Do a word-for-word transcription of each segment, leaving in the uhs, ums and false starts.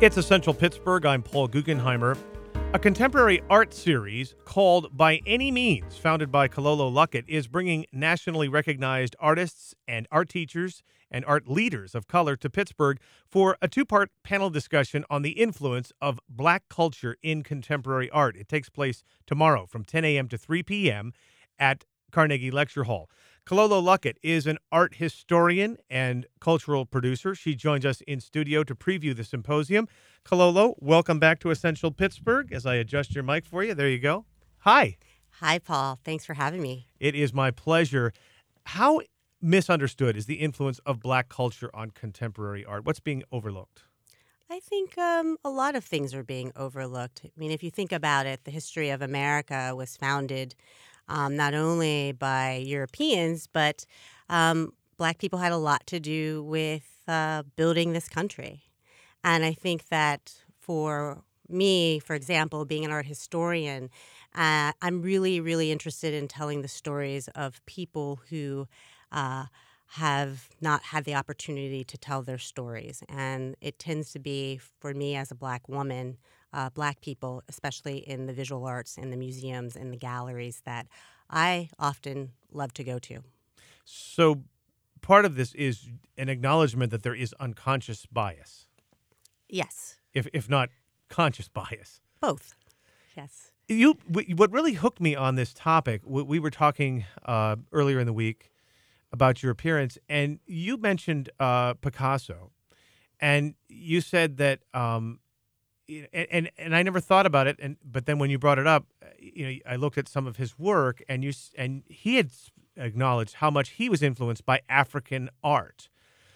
It's Essential Pittsburgh. I'm Paul Guggenheimer. A contemporary art series called By Any Means, founded by Kololo Luckett, is bringing nationally recognized artists and art teachers and art leaders of color to Pittsburgh for a two-part panel discussion on the influence of Black culture in contemporary art. It takes place tomorrow from ten a.m. to three p.m. at Carnegie Lecture Hall. Kololo Luckett is an art historian and cultural producer. She joins us in studio to preview the symposium. Kololo, welcome back to Essential Pittsburgh. As I adjust your mic for you, there you go. Hi. Hi, Paul. Thanks for having me. It is my pleasure. How misunderstood is the influence of Black culture on contemporary art? What's being overlooked? I think um, a lot of things are being overlooked. I mean, if you think about it, the history of America was founded um, not only by Europeans, but um, Black people had a lot to do with uh, building this country. And I think that for me, for example, being an art historian, uh, I'm really, really interested in telling the stories of people who uh, have not had the opportunity to tell their stories. And it tends to be, for me as a Black woman, uh, Black people, especially in the visual arts, in the museums, in the galleries that I often love to go to. So part of this is an acknowledgement that there is unconscious bias. Yes. If if not conscious bias. Both. Yes. You, what really hooked me on this topic, we were talking uh, earlier in the week about your appearance, and you mentioned uh, Picasso, and you said that, um, and, and and I never thought about it, and but then when you brought it up, you know, I looked at some of his work, and you and he had acknowledged how much he was influenced by African art.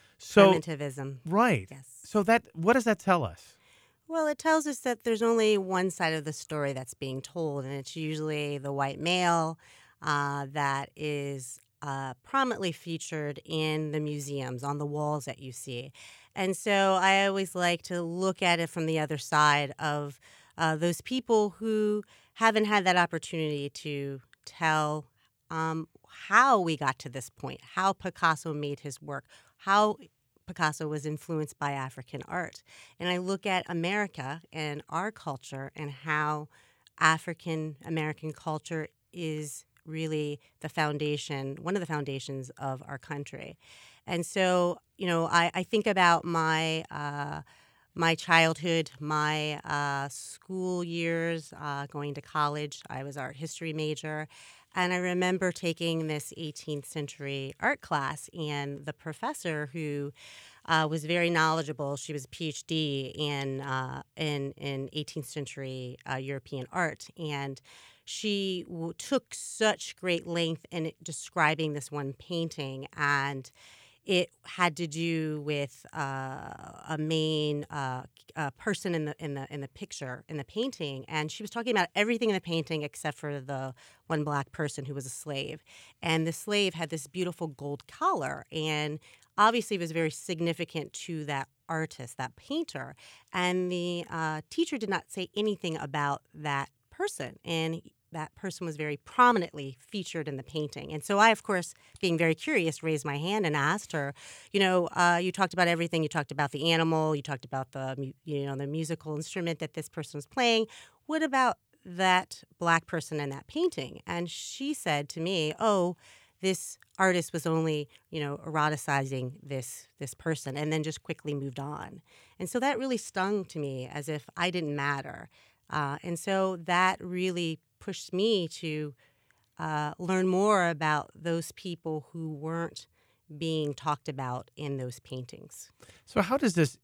So Primitivism. Right. Yes. So that what does that tell us? Well, it tells us that there's only one side of the story that's being told, and it's usually the white male uh, that is uh, prominently featured in the museums, on the walls that you see. And so I always like to look at it from the other side of uh, those people who haven't had that opportunity to tell um, how we got to this point, how Picasso made his work, how Picasso was influenced by African art. And I look at America and our culture and how African American culture is really the foundation, one of the foundations of our country. And so, you know, I, I think about my uh, my childhood, my uh, school years, uh, going to college. I was art history major. And I remember taking this eighteenth century art class, and the professor who uh, was very knowledgeable, she was a P H D in uh, in, in eighteenth century uh, European art, and she w- took such great length in it, describing this one painting, and it had to do with uh, a main uh, uh, person in the in the in the picture in the painting, and she was talking about everything in the painting except for the one Black person who was a slave, and the slave had this beautiful gold collar, and obviously it was very significant to that artist, that painter, and the uh, teacher did not say anything about that person, and that person was very prominently featured in the painting. And so I, of course, being very curious, raised my hand and asked her, you know, uh, you talked about everything. You talked about the animal. You talked about the, you know, the musical instrument that this person was playing. What about that Black person in that painting? And she said to me, oh, this artist was only, you know, eroticizing this this person, and then just quickly moved on. And so that really stung to me, as if I didn't matter. Uh, and so that really pushed me to uh, learn more about those people who weren't being talked about in those paintings. So how does this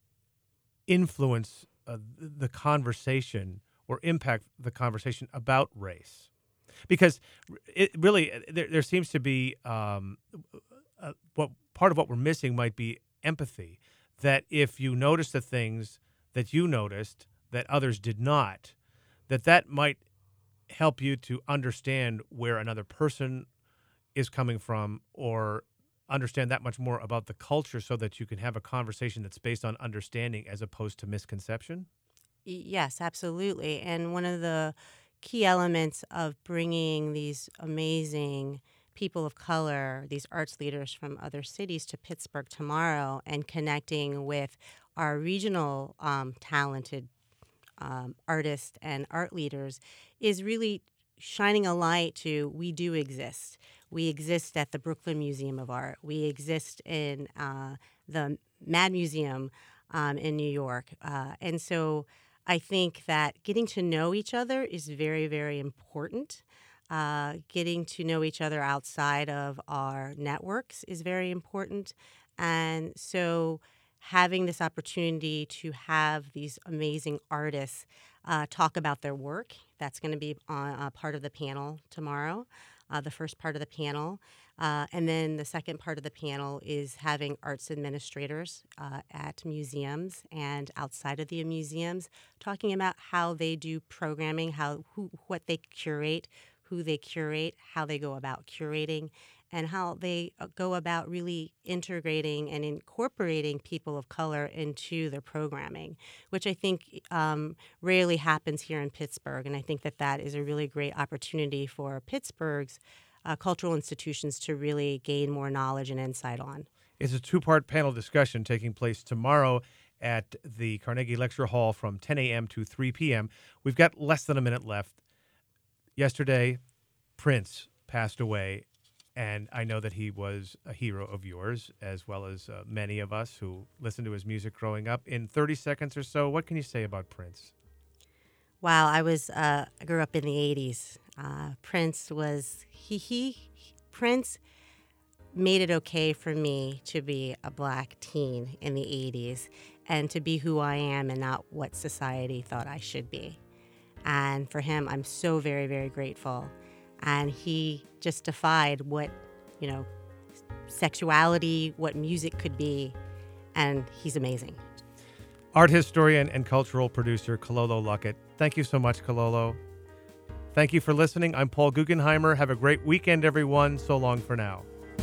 influence uh, the conversation or impact the conversation about race? Because it really, there, there seems to be um, uh, what part of what we're missing might be empathy. That if you notice the things that you noticed that others did not, that that might help you to understand where another person is coming from, or understand that much more about the culture, so that you can have a conversation that's based on understanding as opposed to misconception? Yes, absolutely. And one of the key elements of bringing these amazing people of color, these arts leaders from other cities to Pittsburgh tomorrow and connecting with our regional um, talented um, artists and art leaders is really shining a light to we do exist. We exist at the Brooklyn Museum of Art. We exist in uh, the Mad Museum um, in New York. Uh, and so I think that getting to know each other is very, very important. Uh, getting to know each other outside of our networks is very important. And so having this opportunity to have these amazing artists uh, talk about their work, that's going to be on, uh, part of the panel tomorrow, uh, the first part of the panel. Uh, and then the second part of the panel is having arts administrators uh, at museums and outside of the museums talking about how they do programming, how who, what they curate, who they curate, how they go about curating, and how they go about really integrating and incorporating people of color into their programming, which I think um, rarely happens here in Pittsburgh. And I think that that is a really great opportunity for Pittsburgh's uh, cultural institutions to really gain more knowledge and insight on. It's a two-part panel discussion taking place tomorrow at the Carnegie Lecture Hall from ten a.m. to three p.m. We've got less than a minute left. Yesterday, Prince passed away, and I know that he was a hero of yours, as well as uh, many of us who listened to his music growing up. In thirty seconds or so, what can you say about Prince? Wow, I was uh, I grew up in the eighties. Uh, Prince was he he Prince made it okay for me to be a black teen in the eighties and to be who I am and not what society thought I should be. And for him, I'm so very, very grateful. And he just defied what, you know, sexuality, what music could be, and he's amazing. Art historian and cultural producer Kololo Luckett. Thank you so much, Kololo. Thank you for listening. I'm Paul Guggenheimer. Have a great weekend, everyone. So long for now.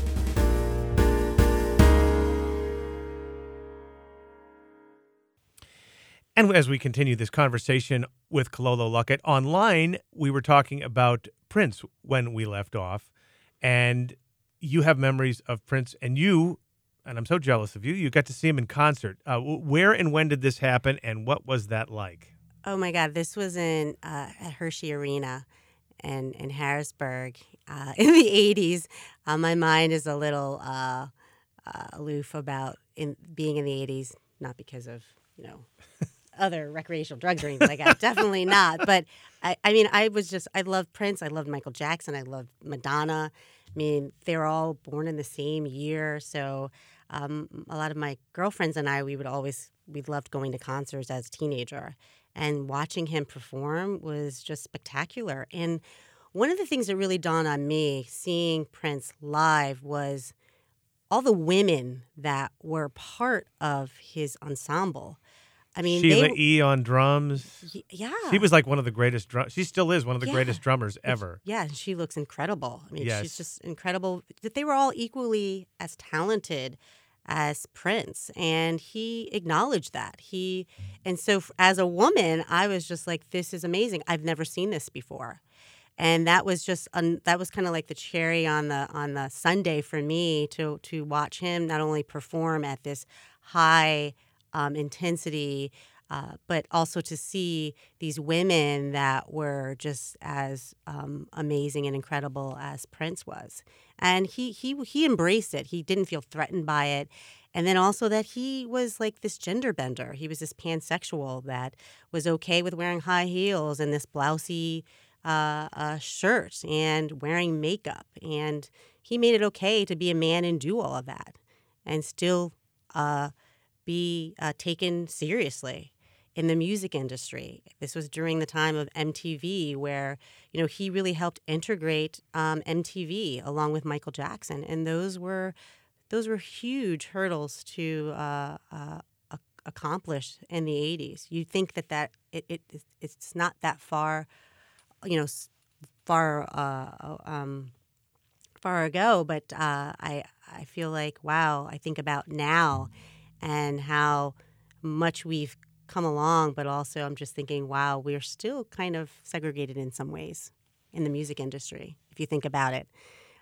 And as we continue this conversation with Kololo Luckett online, we were talking about Prince when we left off. And you have memories of Prince, and you, and I'm so jealous of you, you got to see him in concert. Uh, where and when did this happen, and what was that like? Oh, my God. This was in uh, at Hershey Arena in, in Harrisburg uh, in the eighties. Uh, my mind is a little uh, uh, aloof about in being in the eighties, not because of, you know, other recreational drugs or anything like that. Definitely not. But, I, I mean, I was just, I loved Prince. I loved Michael Jackson. I loved Madonna. I mean, they were all born in the same year. So um, a lot of my girlfriends and I, we would always, we loved going to concerts as a teenager. And watching him perform was just spectacular. And one of the things that really dawned on me seeing Prince live was all the women that were part of his ensemble. I mean, Sheila they, E. on drums. Yeah. She was like one of the greatest drum. She still is one of the Yeah. greatest drummers ever. Yeah, and she looks incredible. I mean, Yes. she's just incredible. That they were all equally as talented as Prince, and he acknowledged that. He and so f- as a woman, I was just like, this is amazing. I've never seen this before. And that was just un, that was kind of like the cherry on the on the sundae for me to to watch him not only perform at this high um, intensity, uh, but also to see these women that were just as um, amazing and incredible as Prince was. And he he he embraced it. He didn't feel threatened by it. And then also that he was like this gender bender. He was this pansexual that was okay with wearing high heels and this blousy uh, uh, shirt and wearing makeup. And he made it okay to be a man and do all of that and still uh, be uh, taken seriously in the music industry. This was during the time of M T V where, you know, he really helped integrate um, M T V along with Michael Jackson. And those were those were huge hurdles to uh, uh, ac- accomplish in the eighties. You think that, that it, it it's not that far, you know, s- far uh, um, far ago, but uh, I I feel like, wow, I think about now and how much we've come along, but also I'm just thinking, wow, we're still kind of segregated in some ways in the music industry, if you think about it.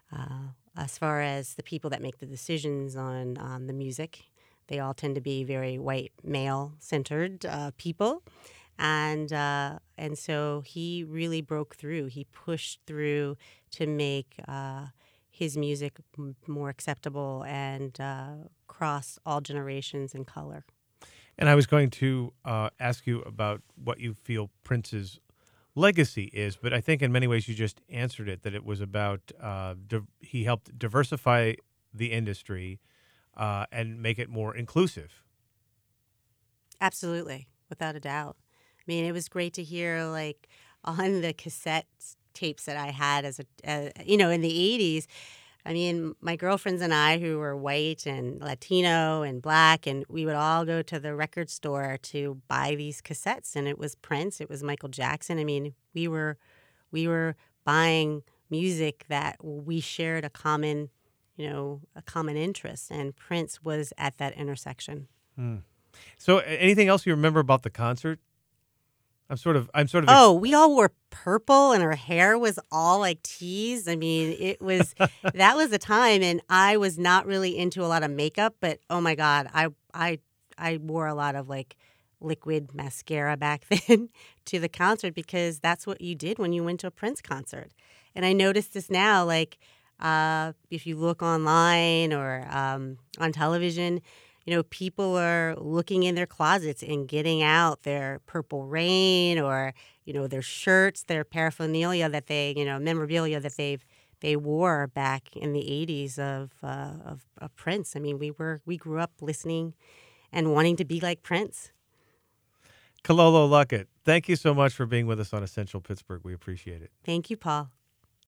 Uh, as far as the people that make the decisions on um, the music, they all tend to be very white male centered uh, people, and uh, and so he really broke through. He pushed through to make uh, his music m- more acceptable and uh, cross all generations and color. And I was going to uh, ask you about what you feel Prince's legacy is, but I think in many ways you just answered it, that it was about uh, div- he helped diversify the industry uh, and make it more inclusive. Absolutely, without a doubt. I mean, it was great to hear like on the cassette tapes that I had as a, uh, you know, in the eighties. I mean, my girlfriends and I, who were white and Latino and black, and we would all go to the record store to buy these cassettes, and it was Prince, it was Michael Jackson. I mean, we were we were buying music that we shared a common, you know, a common interest, and Prince was at that intersection. Hmm. So, a- anything else you remember about the concert? I'm sort of, I'm sort of. Ex- Oh, we all wore purple and her hair was all like teased. I mean, it was that was a time, and I was not really into a lot of makeup, but oh my God, I I I wore a lot of like liquid mascara back then to the concert because that's what you did when you went to a Prince concert. And I noticed this now, like uh, if you look online or um, on television, you know, people are looking in their closets and getting out their Purple Rain or, you know, their shirts, their paraphernalia that they, you know, memorabilia that they've they wore back in the eighties of, uh, of of Prince. I mean, we were we grew up listening and wanting to be like Prince. Kalolo Luckett, thank you so much for being with us on Essential Pittsburgh. We appreciate it. Thank you, Paul.